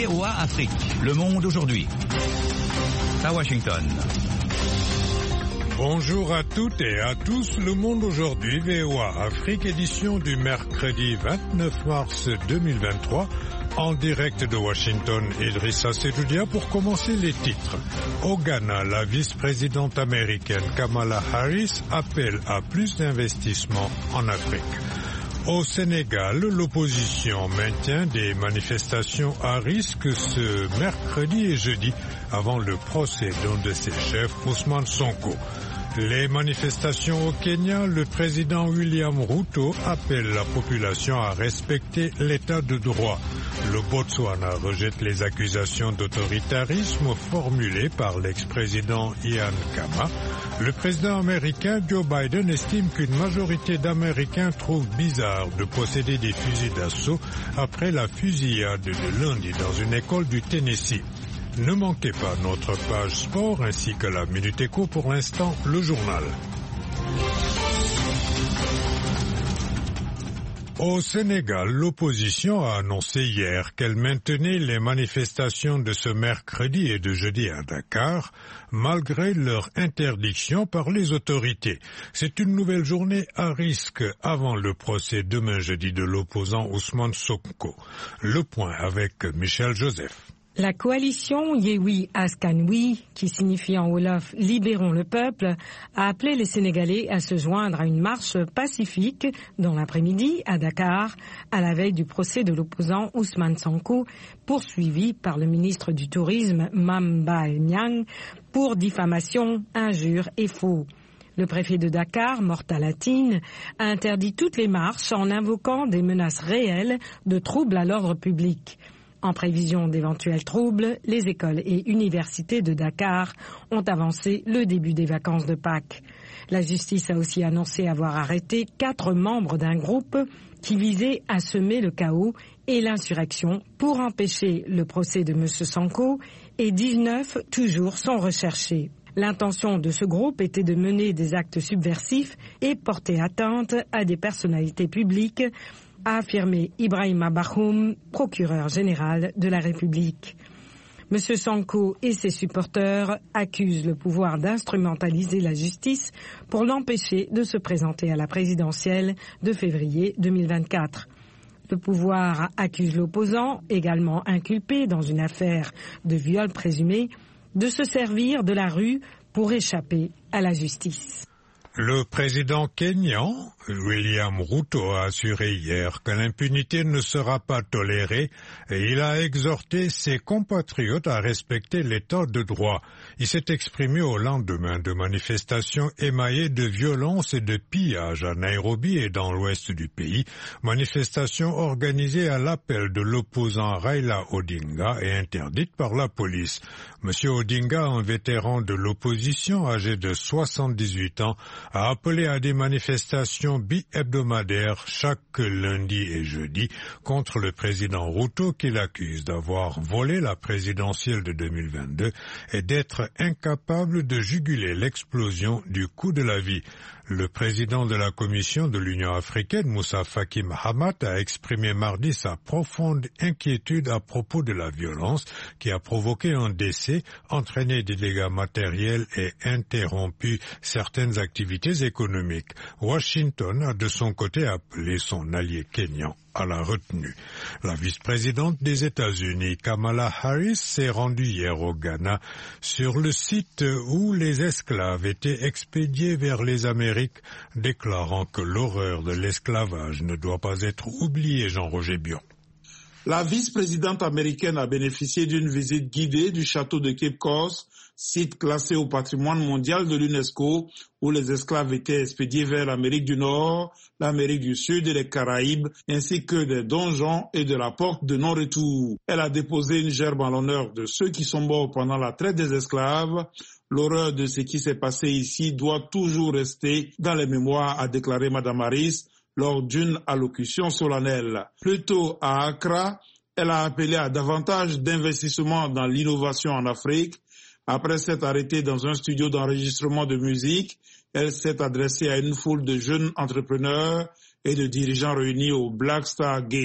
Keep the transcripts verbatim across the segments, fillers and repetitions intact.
V O A Afrique, Le Monde aujourd'hui. À Washington. Bonjour à toutes et à tous, Le Monde aujourd'hui, V O A Afrique, édition du mercredi vingt-neuf mars deux mille vingt-trois, en direct de Washington, Idrissa Seloudia pour commencer les titres. Au Ghana, la vice-présidente américaine Kamala Harris appelle à plus d'investissements en Afrique. Au Sénégal, l'opposition maintient des manifestations à risque ce mercredi et jeudi avant le procès d'un de ses chefs, Ousmane Sonko. Les manifestations au Kenya, le président William Ruto appelle la population à respecter l'état de droit. Le Botswana rejette les accusations d'autoritarisme formulées par l'ex-président Ian Khama. Le président américain Joe Biden estime qu'une majorité d'Américains trouvent bizarre de posséder des fusils d'assaut après la fusillade de lundi dans une école du Tennessee. Ne manquez pas notre page sport ainsi que la Minute Éco. Pour l'instant, le journal. Au Sénégal, l'opposition a annoncé hier qu'elle maintenait les manifestations de ce mercredi et de jeudi à Dakar, malgré leur interdiction par les autorités. C'est une nouvelle journée à risque avant le procès demain jeudi de l'opposant Ousmane Sonko. Le point avec Michel Joseph. La coalition Yewi Askanoui, qui signifie en wolof « Libérons le peuple », a appelé les Sénégalais à se joindre à une marche pacifique dans l'après-midi à Dakar, à la veille du procès de l'opposant Ousmane Sonko, poursuivi par le ministre du Tourisme Mame Mbaye Niang pour diffamation, injures et faux. Le préfet de Dakar, Mortala Tine, a interdit toutes les marches en invoquant des menaces réelles de troubles à l'ordre public. En prévision d'éventuels troubles, les écoles et universités de Dakar ont avancé le début des vacances de Pâques. La justice a aussi annoncé avoir arrêté quatre membres d'un groupe qui visait à semer le chaos et l'insurrection pour empêcher le procès de M. Sonko, et dix-neuf toujours sont recherchés. L'intention de ce groupe était de mener des actes subversifs et porter atteinte à des personnalités publiques, a affirmé Ibrahima Bakhoum, procureur général de la République. M. Sonko et ses supporters accusent le pouvoir d'instrumentaliser la justice pour l'empêcher de se présenter à la présidentielle de février deux mille vingt-quatre. Le pouvoir accuse l'opposant, également inculpé dans une affaire de viol présumé, de se servir de la rue pour échapper à la justice. Le président kényan, William Ruto, a assuré hier que l'impunité ne sera pas tolérée et il a exhorté ses compatriotes à respecter l'état de droit. Il s'est exprimé au lendemain de manifestations émaillées de violence et de pillage à Nairobi et dans l'ouest du pays, manifestations organisées à l'appel de l'opposant Raila Odinga et interdites par la police. Monsieur Odinga, un vétéran de l'opposition âgé de soixante-dix-huit ans, a appelé à des manifestations bi-hebdomadaires chaque lundi et jeudi contre le président Ruto qu'il accuse d'avoir volé la présidentielle de deux mille vingt-deux et d'être incapable de juguler l'explosion du coût de la vie. Le président de la Commission de l'Union africaine, Moussa Faki Mahamat, a exprimé mardi sa profonde inquiétude à propos de la violence qui a provoqué un décès, entraîné des dégâts matériels et interrompu certaines activités économiques. Washington a de son côté appelé son allié kényan à la retenue. La vice-présidente des États-Unis, Kamala Harris, s'est rendue hier au Ghana sur le site où les esclaves étaient expédiés vers les Amériques, déclarant que l'horreur de l'esclavage ne doit pas être oubliée. Jean-Roger Bion. La vice-présidente américaine a bénéficié d'une visite guidée du château de Cape Coast, site classé au patrimoine mondial de l'UNESCO, où les esclaves étaient expédiés vers l'Amérique du Nord, l'Amérique du Sud et les Caraïbes, ainsi que des donjons et de la porte de non-retour. Elle a déposé une gerbe en l'honneur de ceux qui sont morts pendant la traite des esclaves. L'horreur de ce qui s'est passé ici doit toujours rester dans les mémoires, a déclaré Mme Harris lors d'une allocution solennelle. Plus tôt à Accra, elle a appelé à davantage d'investissements dans l'innovation en Afrique. Après s'être arrêtée dans un studio d'enregistrement de musique, elle s'est adressée à une foule de jeunes entrepreneurs et de dirigeants réunis au Black Star Gate.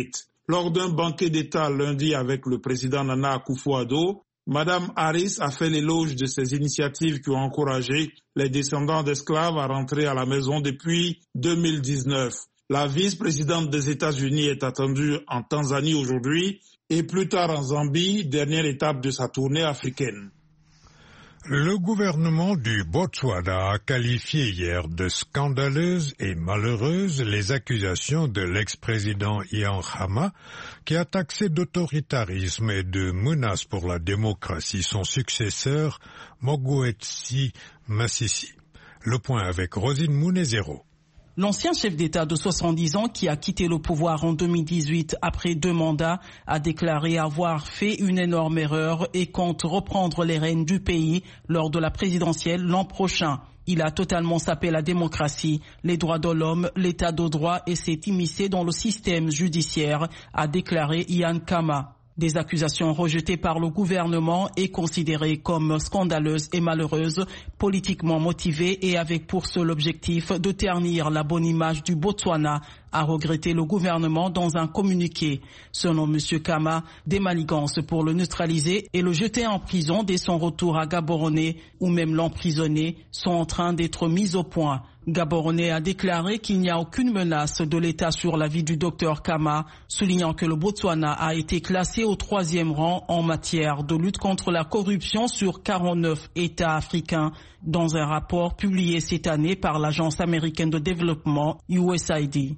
Lors d'un banquet d'État lundi avec le président Nana Akufo-Addo, Madame Harris a fait l'éloge de ces initiatives qui ont encouragé les descendants d'esclaves à rentrer à la maison depuis deux mille dix-neuf. La vice-présidente des États-Unis est attendue en Tanzanie aujourd'hui et plus tard en Zambie, dernière étape de sa tournée africaine. Le gouvernement du Botswana a qualifié hier de scandaleuses et malheureuses les accusations de l'ex-président Ian Khama, qui a taxé d'autoritarisme et de menaces pour la démocratie son successeur Mogwetsi Masisi. Le point avec Rosine Mounezero. L'ancien chef d'État de soixante-dix ans qui a quitté le pouvoir en deux mille dix-huit après deux mandats a déclaré avoir fait une énorme erreur et compte reprendre les rênes du pays lors de la présidentielle l'an prochain. Il a totalement sapé la démocratie, les droits de l'homme, l'état de droit et s'est immiscé dans le système judiciaire, a déclaré Ian Khama. Des accusations rejetées par le gouvernement et considérées comme scandaleuses et malheureuses, politiquement motivées et avec pour seul objectif de ternir la bonne image du Botswana, a regretté le gouvernement dans un communiqué. Selon M. Khama, des manigances pour le neutraliser et le jeter en prison dès son retour à Gaborone ou même l'emprisonner sont en train d'être mises au point. Gaborone a déclaré qu'il n'y a aucune menace de l'État sur la vie du docteur Khama, soulignant que le Botswana a été classé au troisième rang en matière de lutte contre la corruption sur quarante-neuf États africains dans un rapport publié cette année par l'Agence américaine de développement U S A I D.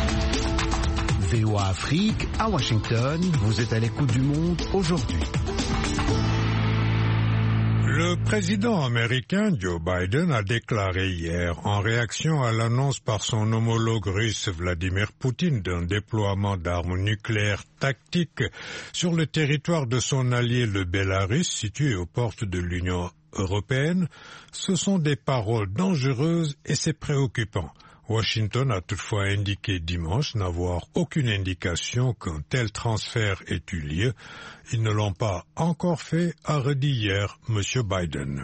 V O A Afrique, à Washington, vous êtes à l'écoute du monde aujourd'hui. Le président américain Joe Biden a déclaré hier, en réaction à l'annonce par son homologue russe Vladimir Poutine d'un déploiement d'armes nucléaires tactiques sur le territoire de son allié le Bélarus, situé aux portes de l'Union européenne, ce sont des paroles dangereuses et c'est préoccupant. Washington a toutefois indiqué dimanche n'avoir aucune indication qu'un tel transfert ait eu lieu. Ils ne l'ont pas encore fait, a redit hier M. Biden.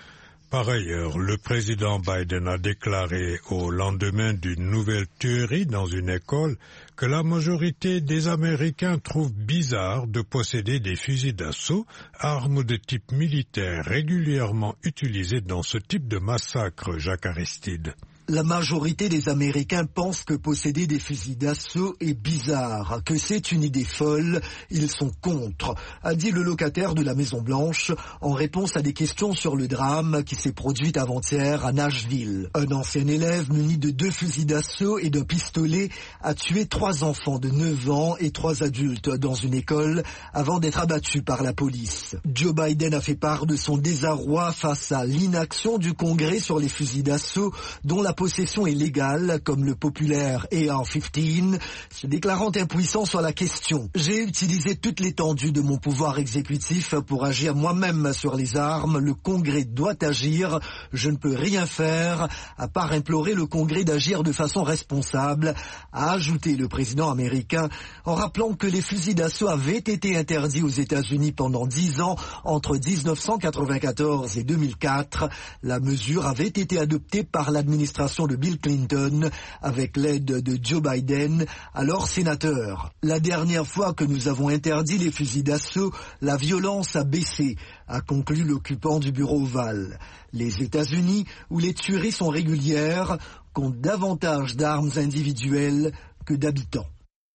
Par ailleurs, le président Biden a déclaré au lendemain d'une nouvelle tuerie dans une école que la majorité des Américains trouvent bizarre de posséder des fusils d'assaut, armes de type militaire régulièrement utilisées dans ce type de massacre, Jacques Aristide. La majorité des Américains pensent que posséder des fusils d'assaut est bizarre, que c'est une idée folle, ils sont contre, a dit le locataire de la Maison-Blanche en réponse à des questions sur le drame qui s'est produit avant-hier à Nashville. Un ancien élève muni de deux fusils d'assaut et d'un pistolet a tué trois enfants de neuf ans et trois adultes dans une école avant d'être abattu par la police. Joe Biden a fait part de son désarroi face à l'inaction du Congrès sur les fusils d'assaut dont la possession est légale, comme le populaire A R quinze, se déclarant impuissant sur la question. J'ai utilisé toute l'étendue de mon pouvoir exécutif pour agir moi-même sur les armes. Le Congrès doit agir. Je ne peux rien faire à part implorer le Congrès d'agir de façon responsable, a ajouté le président américain en rappelant que les fusils d'assaut avaient été interdits aux États-Unis pendant dix ans, entre dix-neuf cent quatre-vingt-quatorze et deux mille quatre. La mesure avait été adoptée par l'administration de Bill Clinton avec l'aide de Joe Biden, alors sénateur. La dernière fois que nous avons interdit les fusils d'assaut, la violence a baissé, a conclu l'occupant du bureau ovale. Les États-Unis, où les tueries sont régulières, comptent davantage d'armes individuelles que d'habitants.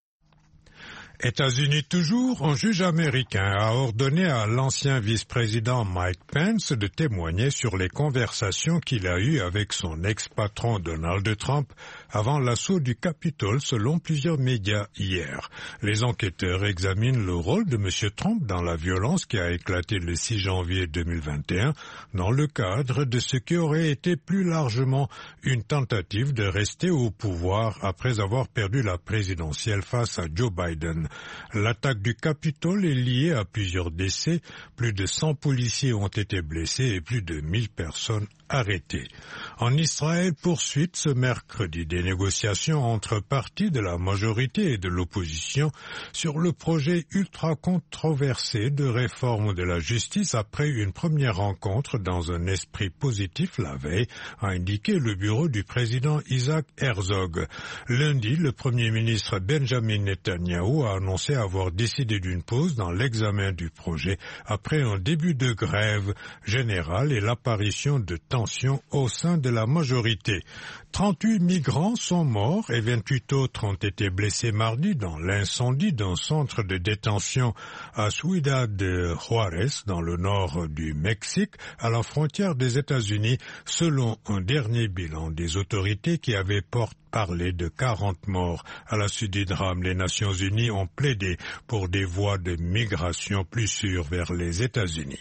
États-Unis toujours, un juge américain a ordonné à l'ancien vice-président Mike Pence de témoigner sur les conversations qu'il a eues avec son ex-patron Donald Trump avant l'assaut du Capitole, selon plusieurs médias hier. Les enquêteurs examinent le rôle de M. Trump dans la violence qui a éclaté le six janvier deux mille vingt et un dans le cadre de ce qui aurait été plus largement une tentative de rester au pouvoir après avoir perdu la présidentielle face à Joe Biden. L'attaque du Capitole est liée à plusieurs décès, plus de cent policiers ont été blessés et plus de mille personnes arrêtés. En Israël, poursuite ce mercredi des négociations entre partis de la majorité et de l'opposition sur le projet ultra controversé de réforme de la justice après une première rencontre dans un esprit positif la veille, a indiqué le bureau du président Isaac Herzog. Lundi, le premier ministre Benjamin Netanyahu a annoncé avoir décidé d'une pause dans l'examen du projet après un début de grève générale et l'apparition de tensions au sein de la majorité. trente-huit migrants sont morts et vingt-huit autres ont été blessés mardi dans l'incendie d'un centre de détention à Ciudad de Juárez, dans le nord du Mexique, à la frontière des États-Unis, selon un dernier bilan des autorités qui avait porté parler de quarante morts. À la suite du drame, les Nations Unies ont plaidé pour des voies de migration plus sûres vers les États-Unis.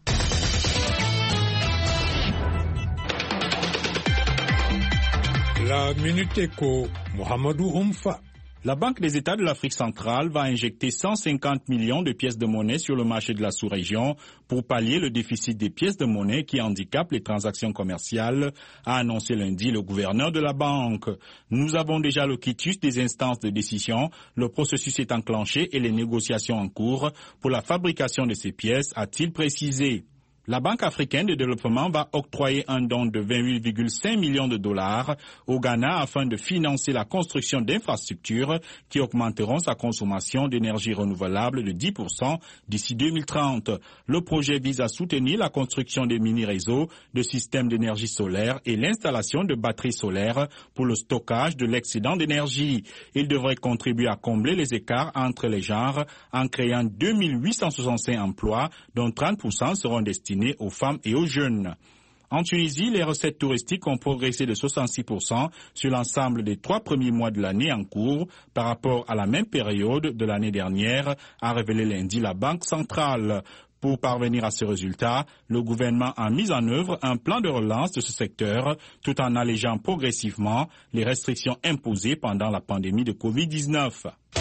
La Minute Éco, Mohamedou Oumfa. La Banque des États de l'Afrique centrale va injecter cent cinquante millions de pièces de monnaie sur le marché de la sous-région pour pallier le déficit des pièces de monnaie qui handicape les transactions commerciales, a annoncé lundi le gouverneur de la banque. Nous avons déjà le quitus des instances de décision, le processus est enclenché et les négociations en cours pour la fabrication de ces pièces, a-t-il précisé. La Banque africaine de développement va octroyer un don de vingt-huit virgule cinq millions de dollars au Ghana afin de financer la construction d'infrastructures qui augmenteront sa consommation d'énergie renouvelable de dix pour cent d'ici deux mille trente. Le projet vise à soutenir la construction des mini-réseaux, de systèmes d'énergie solaire et l'installation de batteries solaires pour le stockage de l'excédent d'énergie. Il devrait contribuer à combler les écarts entre les genres en créant deux mille huit cent soixante-cinq emplois, dont trente pour cent seront destinés aux femmes et aux jeunes. En Tunisie, les recettes touristiques ont progressé de soixante-six pour cent sur l'ensemble des trois premiers mois de l'année en cours par rapport à la même période de l'année dernière, a révélé lundi la Banque centrale. Pour parvenir à ce résultat, le gouvernement a mis en œuvre un plan de relance de ce secteur tout en allégeant progressivement les restrictions imposées pendant la pandémie de covid dix-neuf.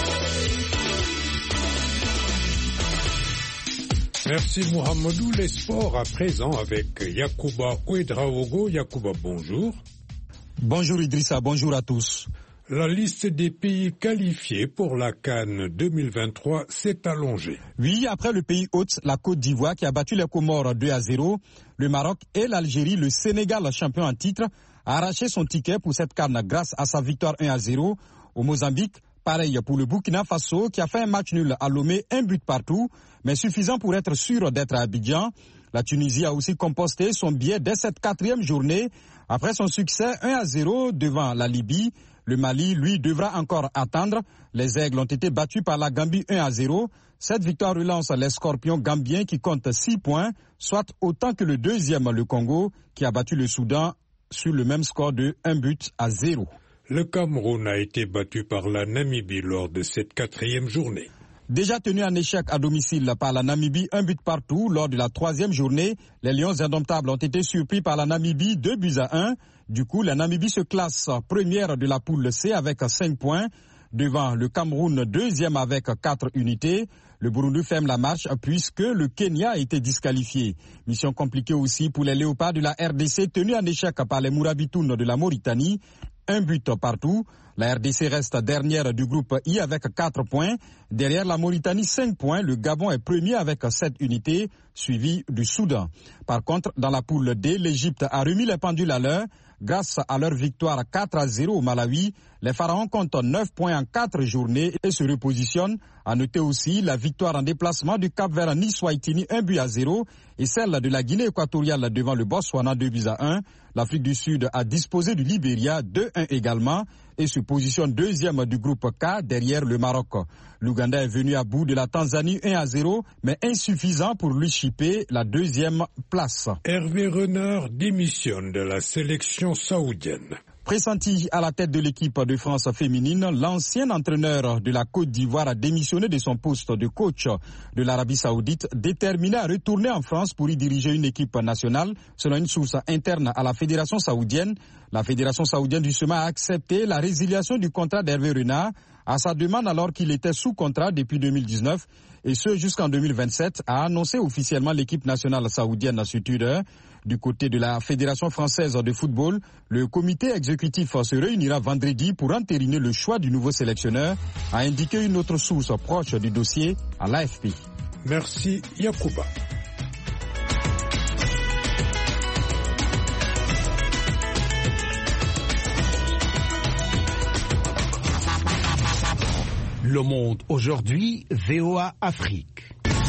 Merci Mohamedou. Les sports à présent avec Yacouba Ouedraogo. Yacouba, bonjour. Bonjour Idrissa, bonjour à tous. La liste des pays qualifiés pour la CAN deux mille vingt-trois s'est allongée. Oui, après le pays hôte, la Côte d'Ivoire qui a battu les Comores deux à zéro, le Maroc et l'Algérie, le Sénégal champion en titre, a arraché son ticket pour cette CAN grâce à sa victoire un à zéro au Mozambique. Pareil pour le Burkina Faso qui a fait un match nul à Lomé, un but partout, mais suffisant pour être sûr d'être à Abidjan. La Tunisie a aussi composté son billet dès cette quatrième journée après son succès un à zéro devant la Libye. Le Mali, lui, devra encore attendre. Les Aigles ont été battus par la Gambie un à zéro. Cette victoire relance les Scorpions gambiens qui comptent six points, soit autant que le deuxième, le Congo, qui a battu le Soudan sur le même score de un but à zéro. Le Cameroun a été battu par la Namibie lors de cette quatrième journée. Déjà tenu en échec à domicile par la Namibie, un but partout lors de la troisième journée, les Lions indomptables ont été surpris par la Namibie, deux buts à un. Du coup, la Namibie se classe première de la poule C avec cinq points, devant le Cameroun deuxième avec quatre unités. Le Burundi ferme la marche puisque le Kenya a été disqualifié. Mission compliquée aussi pour les Léopards de la R D C tenus en échec par les Mourabitounes de la Mauritanie. Un but partout. La R D C reste dernière du groupe I avec quatre points. Derrière la Mauritanie, cinq points. Le Gabon est premier avec sept unités, suivi du Soudan. Par contre, dans la poule D, l'Égypte a remis les pendules à l'heure. Grâce à leur victoire quatre à zéro au Malawi, les Pharaons comptent neuf points en quatre journées et se repositionnent. À noter aussi la victoire en déplacement du Cap-Vert Nice-Waitini, un but à zéro, et celle de la Guinée équatoriale devant le Botswana, deux buts à un. L'Afrique du Sud a disposé du Libéria, deux à un également, et se positionne deuxième du groupe K derrière le Maroc. L'Ouganda est venu à bout de la Tanzanie un à zéro, mais insuffisant pour lui chipper la deuxième place. Hervé Renard démissionne de la sélection saoudienne. Pressenti à la tête de l'équipe de France féminine, l'ancien entraîneur de la Côte d'Ivoire a démissionné de son poste de coach de l'Arabie Saoudite, déterminé à retourner en France pour y diriger une équipe nationale. Selon une source interne à la Fédération saoudienne, la Fédération saoudienne justement a accepté la résiliation du contrat d'Hervé Renard à sa demande alors qu'il était sous contrat depuis deux mille dix-neuf et ce jusqu'en deux mille vingt-sept, a annoncé officiellement l'équipe nationale saoudienne sur Twitter. Du côté de la Fédération française de football, le comité exécutif se réunira vendredi pour entériner le choix du nouveau sélectionneur, a indiqué une autre source proche du dossier à l'A F P. Merci Yacouba. Le Monde aujourd'hui, V O A Afrique.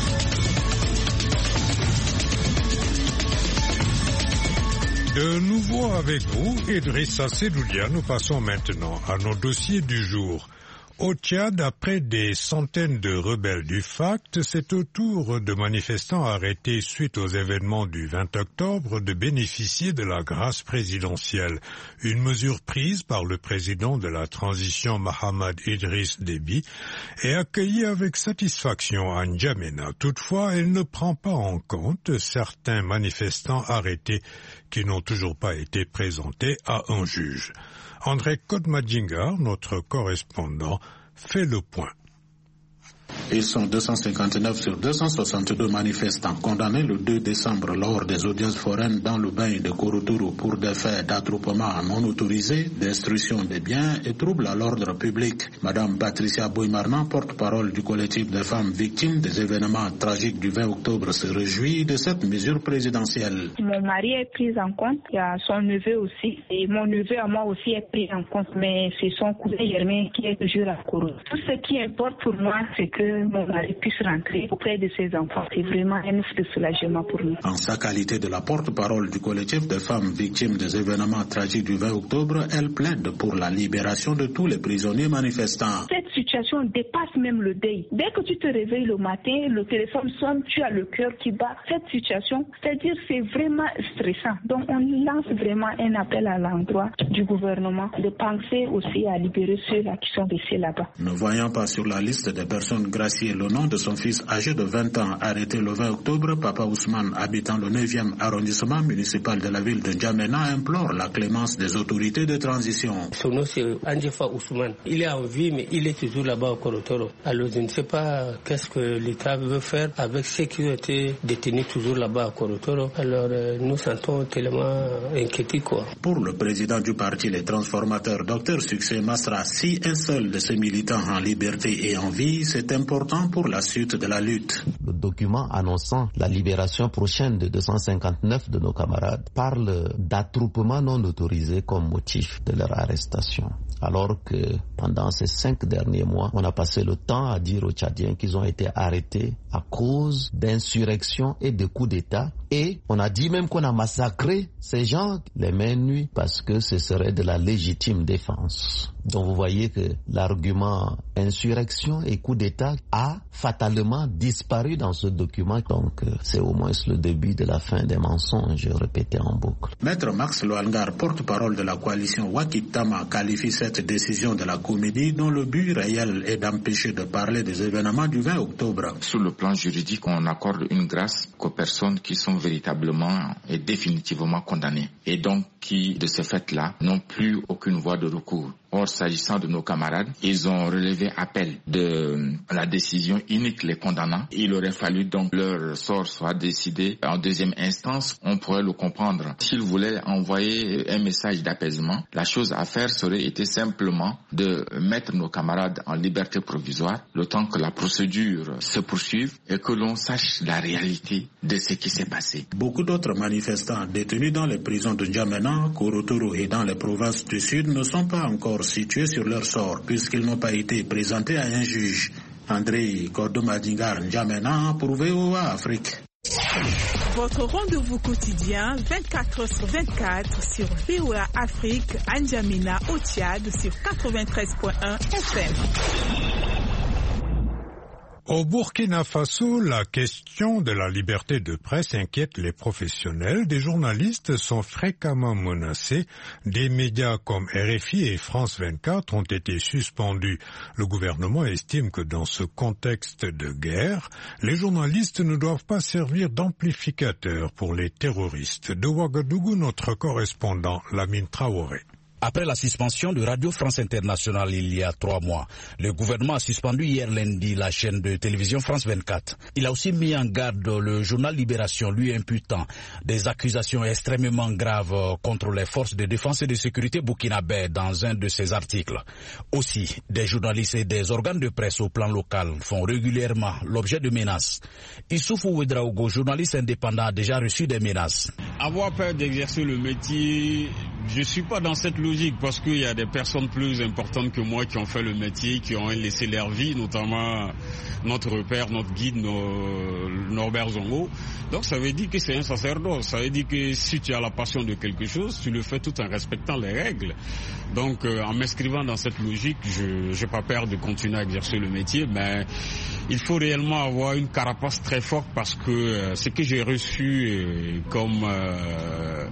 De nouveau avec vous, Idrissa Sedoulia, nous passons maintenant à nos dossiers du jour. Au Tchad, après des centaines de rebelles du F A C T, c'est au tour de manifestants arrêtés suite aux événements du vingt octobre de bénéficier de la grâce présidentielle. Une mesure prise par le président de la transition Mohamed Idriss Déby est accueillie avec satisfaction à N'Djamena. Toutefois, elle ne prend pas en compte certains manifestants arrêtés qui n'ont toujours pas été présentés à un juge. André Kodmadjingar, notre correspondant, fait le point. Ils sont deux cent cinquante-neuf sur deux cent soixante-deux manifestants condamnés le deux décembre lors des audiences foraines dans le bain de Korotoro pour des faits d'attroupement non autorisé, destruction des biens et troubles à l'ordre public. Madame Patricia Boymarnan, porte-parole du collectif des femmes victimes des événements tragiques du vingt octobre, se réjouit de cette mesure présidentielle. Mon mari est pris en compte, il y a son neveu aussi, et mon neveu à moi aussi est pris en compte, mais c'est son cousin Germain qui est toujours à Korotoro. Tout ce qui importe pour moi, c'est que mon mari puisse rentrer auprès de ses enfants. C'est vraiment un de soulagement pour nous. En sa qualité de la porte-parole du collectif des femmes victimes des événements tragiques du vingt octobre, elle plaide pour la libération de tous les prisonniers manifestants. Cette situation dépasse même le deuil. Dès que tu te réveilles le matin, le téléphone sonne, tu as le cœur qui bat. Cette situation, c'est-à-dire c'est vraiment stressant. Donc on lance vraiment un appel à l'endroit du gouvernement de penser aussi à libérer ceux-là qui sont laissés là-bas. Ne voyant pas sur la liste des personnes graciées le nom de son fils âgé de vingt ans arrêté le vingt octobre, Papa Ousmane, habitant le neuvième arrondissement municipal de la ville de N'Djamena, implore la clémence des autorités de transition. Son nom c'est Andjefa Ousmane. Il est en vie mais il est toujours là-bas au Korotoro. Alors je ne sais pas qu'est-ce que l'État veut faire avec ceux qui ont été détenus toujours là-bas au Korotoro. Alors euh, nous sentons tellement inquiétés quoi. Pour le président du parti Les Transformateurs, Docteur Succès Masra, si un seul de ses militants en liberté et en vie, c'est important pour la suite de la lutte. Le document annonçant la libération prochaine de deux cent cinquante-neuf de nos camarades parle d'attroupement non autorisé comme motif de leur arrestation. Alors que pendant ces cinq derniers mois, on a passé le temps à dire aux Tchadiens qu'ils ont été arrêtés à cause d'insurrection et de coups d'État. Et on a dit même qu'on a massacré ces gens les mains nues parce que ce serait de la légitime défense. Donc vous voyez que l'argument insurrection et coup d'État a fatalement disparu dans ce document. Donc c'est au moins le début de la fin des mensonges répétés en boucle. Maître Max Loalgar, porte-parole de la coalition Wakip Tama, qualifie cette décision de la comédie dont le but réel est d'empêcher de parler des événements du vingt octobre. Sur le plan juridique, on accorde une grâce qu'aux personnes qui sont véritablement et définitivement condamnées et donc qui, de ce fait-là, n'ont plus aucune voie de recours. Or, s'agissant de nos camarades, ils ont relevé appel de la décision unique les condamnant. Il aurait fallu donc leur sort soit décidé en deuxième instance. On pourrait le comprendre. S'ils voulaient envoyer un message d'apaisement, la chose à faire serait été simplement de mettre nos camarades en liberté provisoire, le temps que la procédure se poursuive et que l'on sache la réalité de ce qui s'est passé. Beaucoup d'autres manifestants détenus dans les prisons de N'Djamena, Korotoro et dans les provinces du Sud ne sont pas encore situés sur leur sort puisqu'ils n'ont pas été présentés à un juge. André Kordomadingar, N'Djamena pour V O A Afrique. Votre rendez-vous quotidien vingt-quatre heures sur vingt-quatre sur V O A Afrique à N'Djamena au Tchad sur quatre-vingt-treize point un F M. Au Burkina Faso, la question de la liberté de presse inquiète les professionnels. Des journalistes sont fréquemment menacés. Des médias comme R F I et France vingt-quatre ont été suspendus. Le gouvernement estime que dans ce contexte de guerre, les journalistes ne doivent pas servir d'amplificateurs pour les terroristes. De Ouagadougou, notre correspondant Lamine Traoré. Après la suspension de Radio France Internationale il y a trois mois, le gouvernement a suspendu hier lundi la chaîne de télévision France vingt-quatre. Il a aussi mis en garde le journal Libération, lui imputant des accusations extrêmement graves contre les forces de défense et de sécurité burkinabè dans un de ses articles. Aussi, des journalistes et des organes de presse au plan local font régulièrement l'objet de menaces. Issoufou Ouedraogo, journaliste indépendant, a déjà reçu des menaces. Avoir peur d'exercer le métier, je ne suis pas dans cette logique parce qu'il y a des personnes plus importantes que moi qui ont fait le métier, qui ont laissé leur vie, notamment notre repère, notre guide, nos, Norbert Zongo. Donc ça veut dire que c'est un sacerdoce. Ça veut dire que si tu as la passion de quelque chose, tu le fais tout en respectant les règles. Donc euh, en m'inscrivant dans cette logique, je n'ai pas peur de continuer à exercer le métier, mais il faut réellement avoir une carapace très forte parce que euh, ce que j'ai reçu euh, comme... Euh,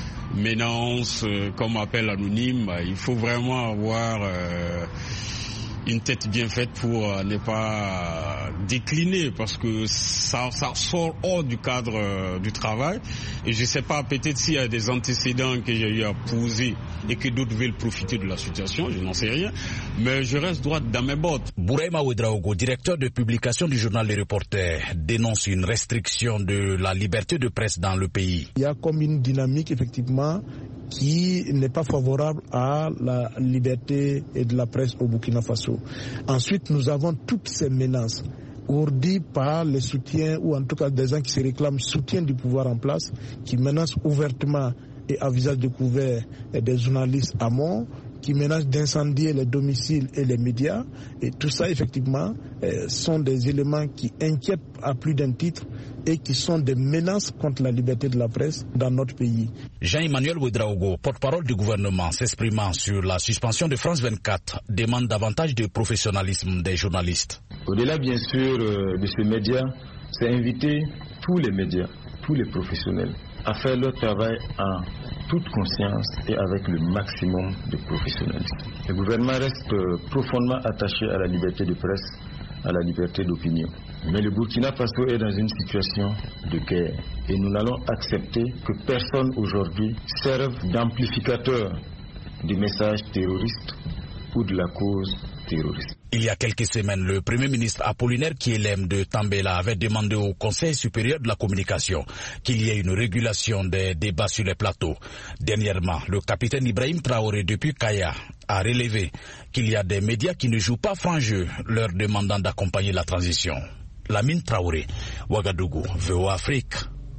menace, euh, comme appel anonyme, bah, il faut vraiment avoir euh, une tête bien faite pour euh, ne pas décliner parce que ça, ça sort hors du cadre euh, du travail et je ne sais pas, peut-être s'il y a des antécédents que j'ai eu à poser et que d'autres veulent profiter de la situation, je n'en sais rien, mais je reste droit dans mes bottes. Bouraïma Ouedraogo, directeur de publication du journal Les Reporters, dénonce une restriction de la liberté de presse dans le pays. Il y a comme une dynamique effectivement qui n'est pas favorable à la liberté et de la presse au Burkina Faso. Ensuite, nous avons toutes ces menaces ourdies par les soutiens ou en tout cas des gens qui se réclament soutien du pouvoir en place, qui menacent ouvertement et à visage découvert des journalistes à mort, qui menacent d'incendier les domiciles et les médias. Et tout ça, effectivement, euh, sont des éléments qui inquiètent à plus d'un titre et qui sont des menaces contre la liberté de la presse dans notre pays. Jean-Emmanuel Ouedraogo, porte-parole du gouvernement, s'exprimant sur la suspension de France vingt-quatre, demande davantage de professionnalisme des journalistes. Au-delà, bien sûr, de ces médias, c'est inviter tous les médias, tous les professionnels, à faire leur travail en toute conscience et avec le maximum de professionnalisme. Le gouvernement reste profondément attaché à la liberté de presse, à la liberté d'opinion. Mais le Burkina Faso est dans une situation de guerre et nous n'allons accepter que personne aujourd'hui serve d'amplificateur des messages terroristes ou de la cause terroriste. Il y a quelques semaines, le Premier ministre Apollinaire Kielem de Tambela avait demandé au Conseil supérieur de la communication qu'il y ait une régulation des débats sur les plateaux. Dernièrement, le capitaine Ibrahim Traoré depuis Kaya a relevé qu'il y a des médias qui ne jouent pas franc jeu, leur demandant d'accompagner la transition. Lamine Traoré, Ouagadougou, V O A Afrique.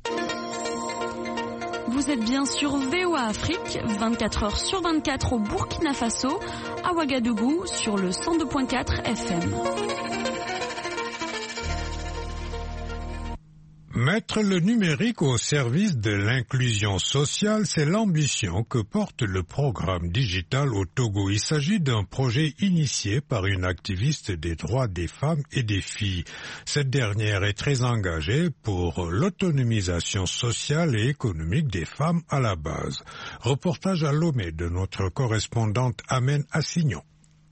Vous êtes bien sur V O A Afrique, vingt-quatre heures sur vingt-quatre au Burkina Faso, à Ouagadougou sur le cent deux point quatre F M. Mettre le numérique au service de l'inclusion sociale, c'est l'ambition que porte le programme digital au Togo. Il s'agit d'un projet initié par une activiste des droits des femmes et des filles. Cette dernière est très engagée pour l'autonomisation sociale et économique des femmes à la base. Reportage à Lomé de notre correspondante Amen Assignon.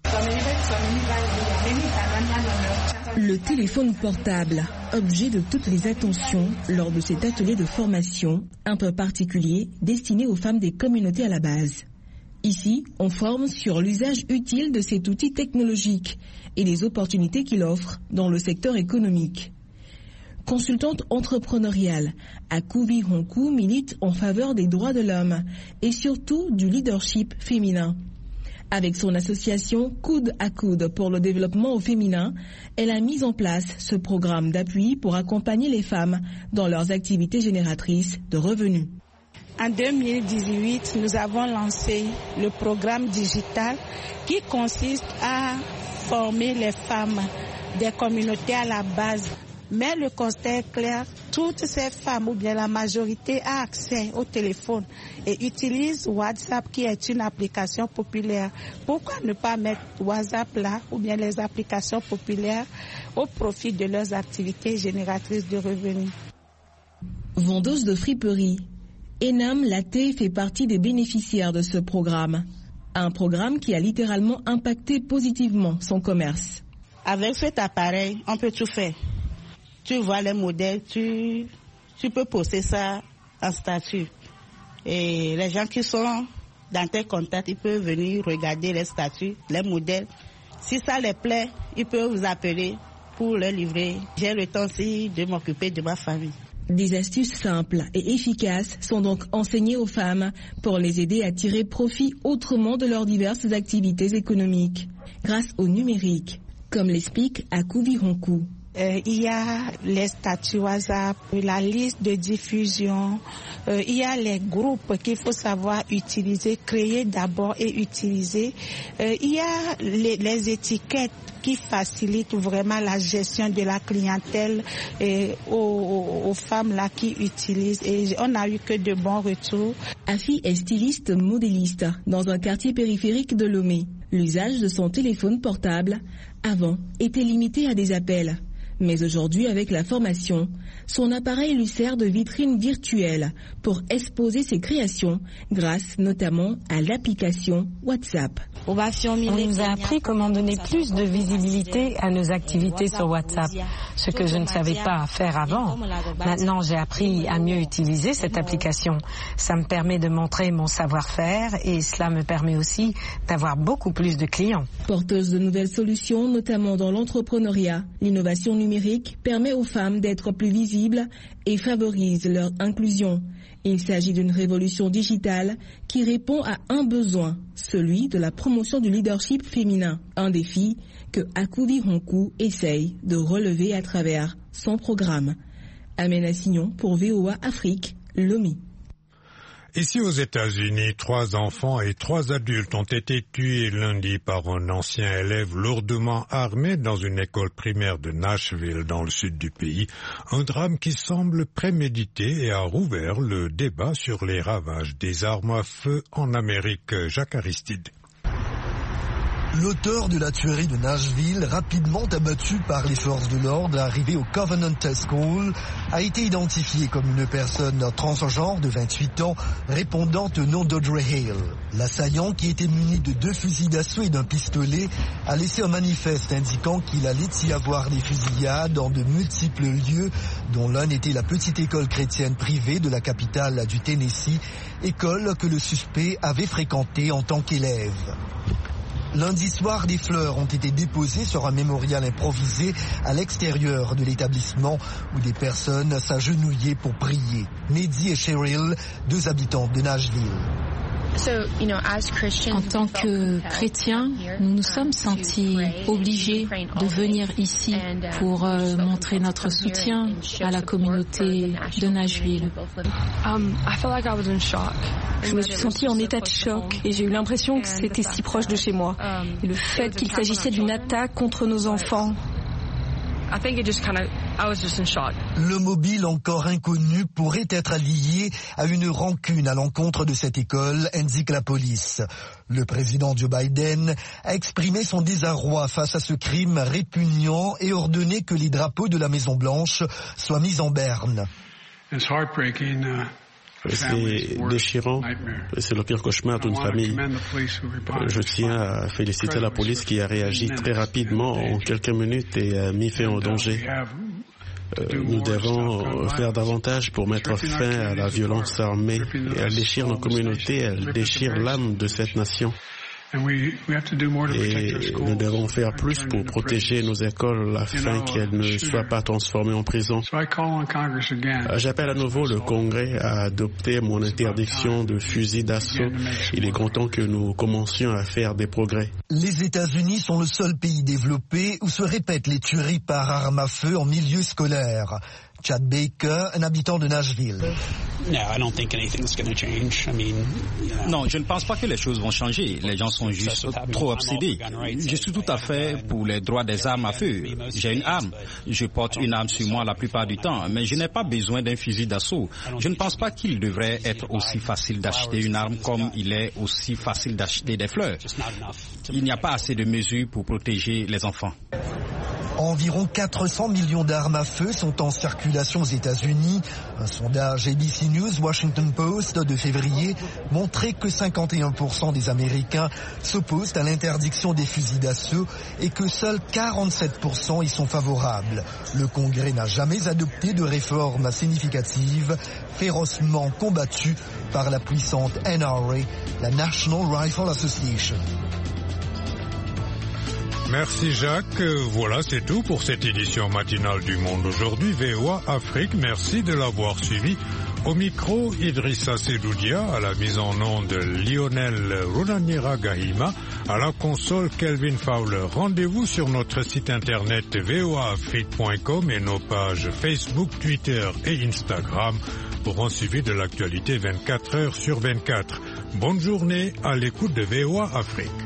Le téléphone portable, objet de toutes les attentions lors de cet atelier de formation un peu particulier destiné aux femmes des communautés à la base. Ici, on forme sur l'usage utile de cet outil technologique et les opportunités qu'il offre dans le secteur économique. Consultante entrepreneuriale, Akubi Honku milite en faveur des droits de l'homme et surtout du leadership féminin. Avec son association Coude à Coude pour le développement au féminin, elle a mis en place ce programme d'appui pour accompagner les femmes dans leurs activités génératrices de revenus. En deux mille dix-huit, nous avons lancé le programme digital qui consiste à former les femmes des communautés à la base. Mais le constat est clair, toutes ces femmes, ou bien la majorité, a accès au téléphone et utilise WhatsApp qui est une application populaire. Pourquoi ne pas mettre WhatsApp là, ou bien les applications populaires, au profit de leurs activités génératrices de revenus? Vendeuse de friperie, Enam Laté fait partie des bénéficiaires de ce programme. Un programme qui a littéralement impacté positivement son commerce. Avec cet appareil, on peut tout faire. Tu vois les modèles, tu, tu peux poster ça en statut. Et les gens qui sont dans tes contacts, ils peuvent venir regarder les statuts, les modèles. Si ça les plaît, ils peuvent vous appeler pour les livrer. J'ai le temps aussi de m'occuper de ma famille. Des astuces simples et efficaces sont donc enseignées aux femmes pour les aider à tirer profit autrement de leurs diverses activités économiques, grâce au numérique, comme l'explique Akouvi Honkou. Euh, il y a les statuts WhatsApp, la liste de diffusion, euh, il y a les groupes qu'il faut savoir utiliser, créer d'abord et utiliser. Euh, il y a les, les étiquettes qui facilitent vraiment la gestion de la clientèle et aux, aux, aux femmes là qui utilisent. Et on n'a eu que de bons retours. Afi est styliste modéliste dans un quartier périphérique de Lomé. L'usage de son téléphone portable, avant, était limité à des appels. Mais aujourd'hui, avec la formation, son appareil lui sert de vitrine virtuelle pour exposer ses créations grâce notamment à l'application WhatsApp. On nous a appris comment donner plus de visibilité à nos activités sur WhatsApp, ce que je ne savais pas faire avant. Maintenant, j'ai appris à mieux utiliser cette application. Ça me permet de montrer mon savoir-faire et cela me permet aussi d'avoir beaucoup plus de clients. Porteuse de nouvelles solutions, notamment dans l'entrepreneuriat, l'innovation numérique permet aux femmes d'être plus visibles et favorise leur inclusion. Il s'agit d'une révolution digitale qui répond à un besoin, celui de la promotion du leadership féminin. Un défi que Akouvi Honkou essaye de relever à travers son programme. Amena Signon pour V O A Afrique, Lomé. Ici aux États-Unis, trois enfants et trois adultes ont été tués lundi par un ancien élève lourdement armé dans une école primaire de Nashville dans le sud du pays. Un drame qui semble prémédité et a rouvert le débat sur les ravages des armes à feu en Amérique. Jacques Aristide. L'auteur de la tuerie de Nashville, rapidement abattu par les forces de l'ordre arrivées au Covenant School, a été identifié comme une personne transgenre de vingt-huit ans répondant au nom d'Audrey Hale. L'assaillant, qui était muni de deux fusils d'assaut et d'un pistolet, a laissé un manifeste indiquant qu'il allait y avoir des fusillades dans de multiples lieux, dont l'un était la petite école chrétienne privée de la capitale du Tennessee, école que le suspect avait fréquentée en tant qu'élève. Lundi soir, des fleurs ont été déposées sur un mémorial improvisé à l'extérieur de l'établissement où des personnes s'agenouillaient pour prier. Neddy et Cheryl, deux habitantes de Nashville. En tant que chrétiens, nous nous sommes sentis obligés de venir ici pour euh, montrer notre soutien à la communauté de Nashville. Je me suis sentie en état de choc et j'ai eu l'impression que c'était si proche de chez moi. Et le fait qu'il s'agissait d'une attaque contre nos enfants. Le mobile encore inconnu pourrait être lié à une rancune à l'encontre de cette école, indique la police. Le président Joe Biden a exprimé son désarroi face à ce crime répugnant et ordonné que les drapeaux de la Maison-Blanche soient mis en berne. C'est déchirant, c'est le pire cauchemar d'une famille. Je tiens à féliciter la police qui a réagi très rapidement en quelques minutes et a mis fin au danger. Nous devons faire davantage pour mettre fin à la violence armée. Elle déchire nos communautés, elle déchire l'âme de cette nation. Et nous devons faire plus pour protéger nos écoles afin qu'elles ne soient pas transformées en prison. J'appelle à nouveau le Congrès à adopter mon interdiction de fusils d'assaut. Il est grand temps que nous commencions à faire des progrès. Les États-Unis sont le seul pays développé où se répètent les tueries par arme à feu en milieu scolaire. Chad Baker, un habitant de Nashville. Non, je ne pense pas que les choses vont changer. Les gens sont juste trop obsédés. Je suis tout à fait pour les droits des armes à feu. J'ai une arme. Je porte une arme sur moi la plupart du temps, mais je n'ai pas besoin d'un fusil d'assaut. Je ne pense pas qu'il devrait être aussi facile d'acheter une arme comme il est aussi facile d'acheter des fleurs. Il n'y a pas assez de mesures pour protéger les enfants. Environ quatre cents millions d'armes à feu sont en circulation aux États-Unis. Un sondage A B C News Washington Post de février montrait que cinquante et un pour cent des Américains s'opposent à l'interdiction des fusils d'assaut et que seuls quarante-sept pour cent y sont favorables. Le Congrès n'a jamais adopté de réforme significative, férocement combattue par la puissante N R A, la National Rifle Association. Merci Jacques. Voilà, c'est tout pour cette édition matinale du Monde aujourd'hui. V O A Afrique, merci de l'avoir suivi. Au micro, Idrissa Sedoudia, à la mise en onde Lionel Runanira Gahima, à la console Kelvin Fowler. Rendez-vous sur notre site internet v o a afrique point com et nos pages Facebook, Twitter et Instagram pour un suivi de l'actualité vingt-quatre heures sur vingt-quatre. Bonne journée à l'écoute de V O A Afrique.